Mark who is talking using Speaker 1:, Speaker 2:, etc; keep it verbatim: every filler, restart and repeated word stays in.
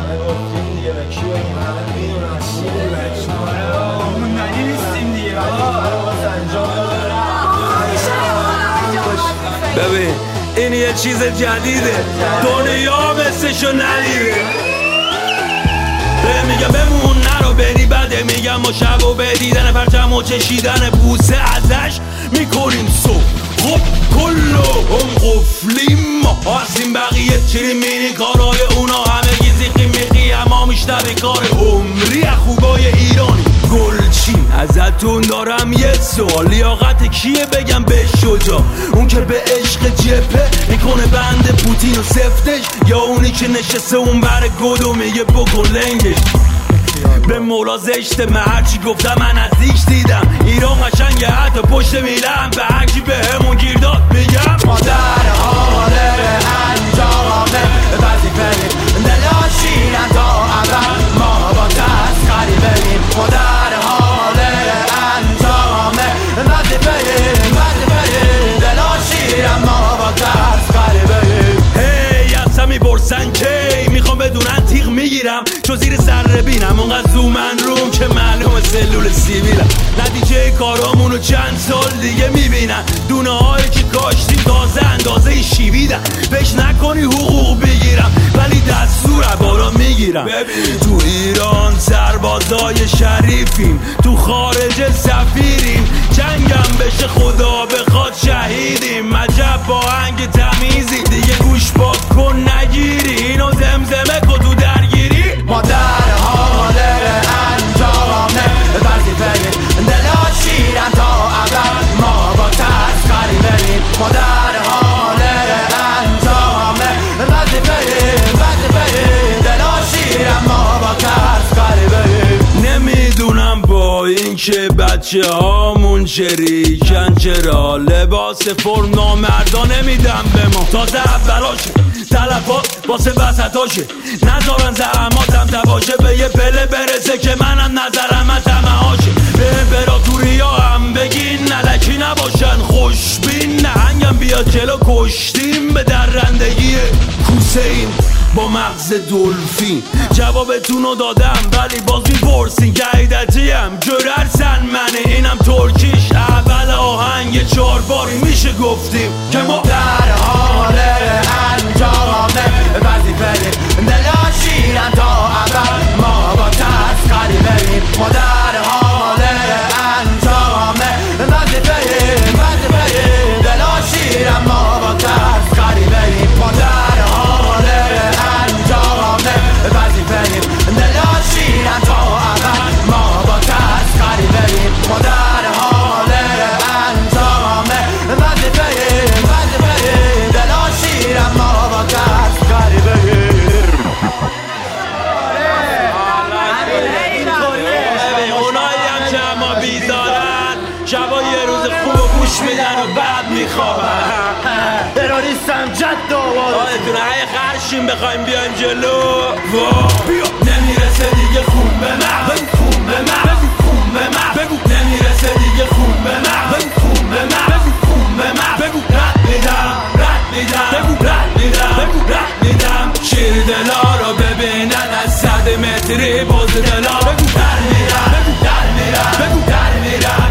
Speaker 1: همه گفتیم دیگه به کی بگیم همه میدونن چی بگیم معنی نیستیم دیگه برای باز انجام
Speaker 2: ببین این یه چیز جدیده دنیا مثلشو ندیده میگم بمون نرو بری بده میگم ما شب و بدیدن پرچم و چشیدن بوسه ازش میکنیم صبح خب کلو هم قفلیم ما هستیم بقیه چیریم مینی کارهای اونا همه گیزی قیمیقی اما میشتبه کار عمری خوبای ایرانی گلچین ازتون دارم یه سوال لیاقت کیه بگم به شجا اون که به عشق جپه میکنه بند پوتین و سفتش یا اونی که نشسته اون بر گد و میگه بکن لنگش به مولا زشته من هرچی گفتم من نزدیک دیدم ایران قشنگه حتی پشت میلم به هرکی به همون گیر داد میگم
Speaker 3: ما در حال انجامه وظیفه دلاشیرن تا اول ما با تسخری بریم ما در حال انجامه وظیفه وظیفه دلاشیرن ما با تسخری بریم
Speaker 2: هی اصلا میپرسن کی میخوام بدونن تیغ میگیرم چو زیر سر بینم اونقدر زومن روم که معلوم سلول سیبیلم نتیجه کارامونو چند سال دیگه میبینن دونه هایی که کاشتیم تازه اندازه شیویدن بهش نکنی حقوق بگیرم ولی دستور بارا میگیرم ببین تو ایران سربازای شریفیم تو خارج سفیریم جنگم بشه خدا بخواد شهیدیم عجب با هنگ تمیزی دیگه گوش پاک کن نگیری اینو زمزمه کن تو درگیری
Speaker 3: ما در حال انجامه وظیفه دلاشیرن تا اول ما با تسخری بریم ما در حال انجامه وظیفه وظیفه دلاشیرن ما با تسخری بریم
Speaker 2: نمیدونم با این که بچه هامون شریکن چرا لباس فرم نامردا نمیدم به ما تازه اولاشه تلفات واسه وسطاشه نذارن زحماتم تباشه به یه پله برسه که منم نظرم من تمهاشه به امپراتوری ها هم بگین نلکی نباشن خوشبین نهنگم بیاد جلو کشتیم به درندگی کوسین با مغز دلفین جوابتونو دادم ولی باز میپرسین که عیدتیم جررسن منه اینم ترکیش اول آهنگ چهار باری میشه گفتیم که ما
Speaker 3: در حال انجامه وظیفه دلاشیرن تا اول ما با تسخری بریم ما در حال انجامه وظیفه وظیفه دلاشیرن ما با تسخری بریم ما در حال انجامه وظیفه دلاشیرن تا اول ما با تسخری بریم ما در حال انجامه وظیفه وظیفه دلاشیرن ما با تسخری بریم
Speaker 2: اونایی هم که اما بیدارن شبا یه روز خوب و گوش میدن و بعد میخوابن
Speaker 1: تروریستم جد آواز
Speaker 2: آدتونه های خرشیم بخوایم بیایم جلو بیا نمیرسه دیگه خون به من خون به من خون به من بگو نمیرسه دیگه خون به من خون به من خون به من بگو رد میدم رد میدم بگو رد میدم بگو رد میدم شیر دلا رو ببینن از صد متری باز دلا بگو در میرم بگو در میرم بگو در میرم